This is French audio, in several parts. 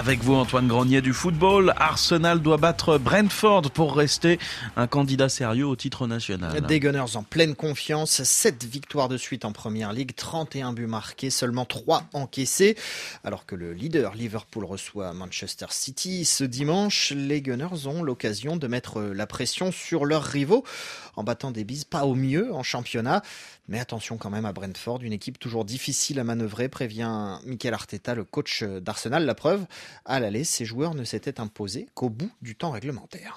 Avec vous, Antoine Grenier du football. Arsenal doit battre Brentford pour rester un candidat sérieux au titre national. Des Gunners en pleine confiance. 7 victoires de suite en Première Ligue, 31 buts marqués, seulement 3 encaissés. Alors que le leader Liverpool reçoit Manchester City ce dimanche, les Gunners ont l'occasion de mettre la pression sur leurs rivaux en battant des bises pas au mieux en championnat. Mais attention quand même à Brentford, une équipe toujours difficile à manœuvrer, prévient Mikel Arteta, le coach d'Arsenal. La preuve, à l'aller, ses joueurs ne s'étaient imposés qu'au bout du temps réglementaire.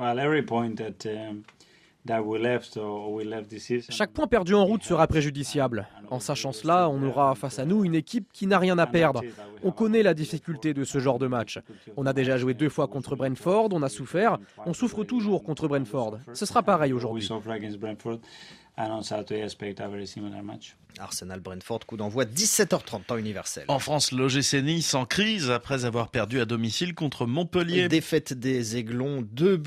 Chaque point perdu en route sera préjudiciable. En sachant cela, on aura face à nous une équipe qui n'a rien à perdre. On connaît la difficulté de ce genre de match. On a déjà joué 2 fois contre Brentford, on a souffert, on souffre toujours contre Brentford. Ce sera pareil aujourd'hui. Arsenal-Brentford, coup d'envoi 17h30, temps universel. En France, l'OGC Nice en crise après avoir perdu à domicile contre Montpellier. Défaite des Aiglons,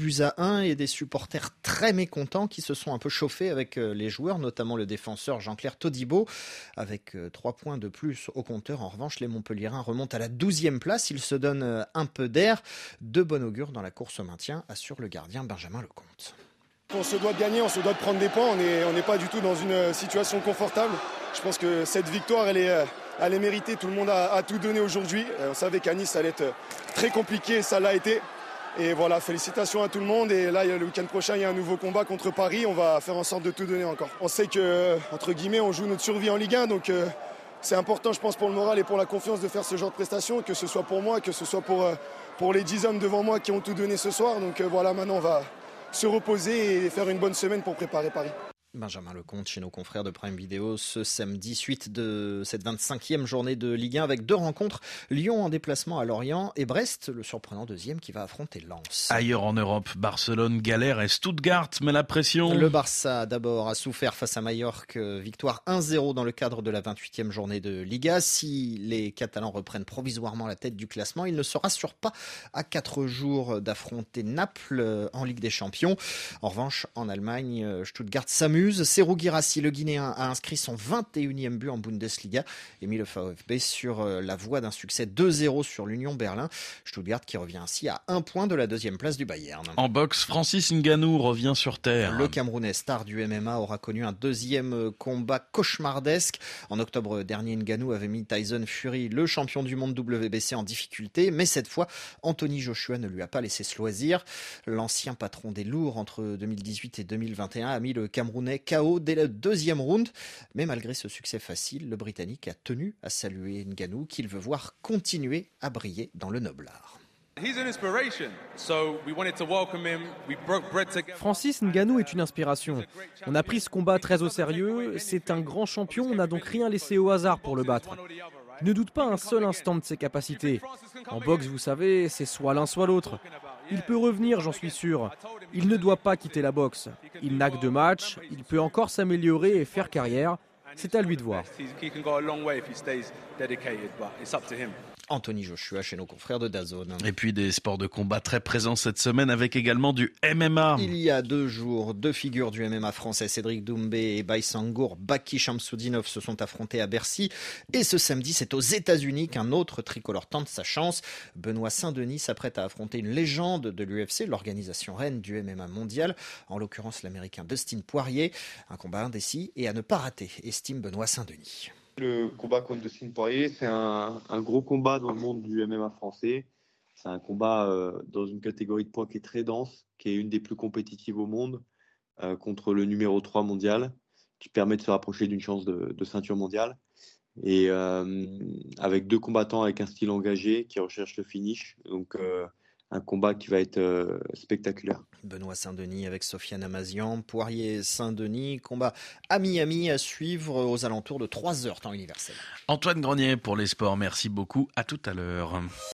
2-1 et des supporters très mécontents qui se sont un peu chauffés avec les joueurs, notamment le défenseur Jean-Claire Todibo. Avec 3 points de plus au compteur, en revanche, les Montpelliérains remontent à la 12e place. Ils se donnent un peu d'air. De bon augure dans la course au maintien, assure le gardien Benjamin Lecomte. On se doit de gagner, on se doit de prendre des points, on n'est pas du tout dans une situation confortable. Je pense que cette victoire, elle est méritée, tout le monde a tout donné aujourd'hui. On savait qu'à Nice, ça allait être très compliqué, ça l'a été. Et voilà, félicitations à tout le monde. Et là, le week-end prochain, il y a un nouveau combat contre Paris, on va faire en sorte de tout donner encore. On sait que, entre guillemets, on joue notre survie en Ligue 1, donc c'est important, je pense, pour le moral et pour la confiance de faire ce genre de prestations, que ce soit pour moi, que ce soit pour les 10 hommes devant moi qui ont tout donné ce soir. Donc voilà, maintenant, on va se reposer et faire une bonne semaine pour préparer Paris. Benjamin Lecomte chez nos confrères de Prime Video ce samedi, suite de cette 25e journée de Ligue 1 avec 2 rencontres. Lyon en déplacement à Lorient et Brest, le surprenant deuxième qui va affronter Lens. Ailleurs en Europe, Barcelone galère et Stuttgart met la pression. Le Barça d'abord a souffert face à Majorque, victoire 1-0 dans le cadre de la 28e journée de Liga. Si les Catalans reprennent provisoirement la tête du classement, il ne se rassure pas à 4 jours d'affronter Naples en Ligue des Champions. En revanche, en Allemagne, Stuttgart s'amuse. Serhou Guirassy, le Guinéen, a inscrit son 21e but en Bundesliga et mis le VfB sur la voie d'un succès 2-0 sur l'Union Berlin. Stuttgart qui revient ainsi à 1 point de la 2e place du Bayern. En boxe, Francis Ngannou revient sur terre. Le Camerounais star du MMA aura connu un 2e combat cauchemardesque. En octobre dernier, Ngannou avait mis Tyson Fury, le champion du monde WBC, en difficulté. Mais cette fois, Anthony Joshua ne lui a pas laissé se loisir. L'ancien patron des lourds entre 2018 et 2021 a mis le Camerounais KO dès le 2e round. Mais malgré ce succès facile, le Britannique a tenu à saluer Ngannou qu'il veut voir continuer à briller dans le noble art. Francis Ngannou est une inspiration. On a pris ce combat très au sérieux. C'est un grand champion, on n'a donc rien laissé au hasard pour le battre. Je ne doute pas un seul instant de ses capacités. En boxe, vous savez, c'est soit l'un soit l'autre. Il peut revenir, j'en suis sûr. Il ne doit pas quitter la boxe. Il n'a que 2 matchs, il peut encore s'améliorer et faire carrière. C'est à lui de voir. Anthony Joshua chez nos confrères de DAZN. Et puis des sports de combat très présents cette semaine avec également du MMA. Il y a 2 jours, 2 figures du MMA français, Cédric Doumbé et Baysangour Baki Shamsudinov se sont affrontés à Bercy. Et ce samedi, c'est aux États-Unis qu'un autre tricolore tente sa chance. Benoît Saint-Denis s'apprête à affronter une légende de l'UFC, l'organisation reine du MMA mondial, en l'occurrence l'américain Dustin Poirier. Un combat indécis et à ne pas rater, estime Benoît Saint-Denis. Le combat contre Dustin Poirier, c'est un gros combat dans le monde du MMA français. C'est un combat dans une catégorie de poids qui est très dense, qui est une des plus compétitives au monde, contre le numéro 3 mondial, qui permet de se rapprocher d'une chance de ceinture mondiale. Et avec 2 combattants avec un style engagé qui recherchent le finish. Donc un combat qui va être spectaculaire. Benoît Saint-Denis avec Sofiane Amazian, Poirier Saint-Denis, combat à Miami à suivre aux alentours de 3h temps universel. Antoine Grenier pour les sports, merci beaucoup, à tout à l'heure.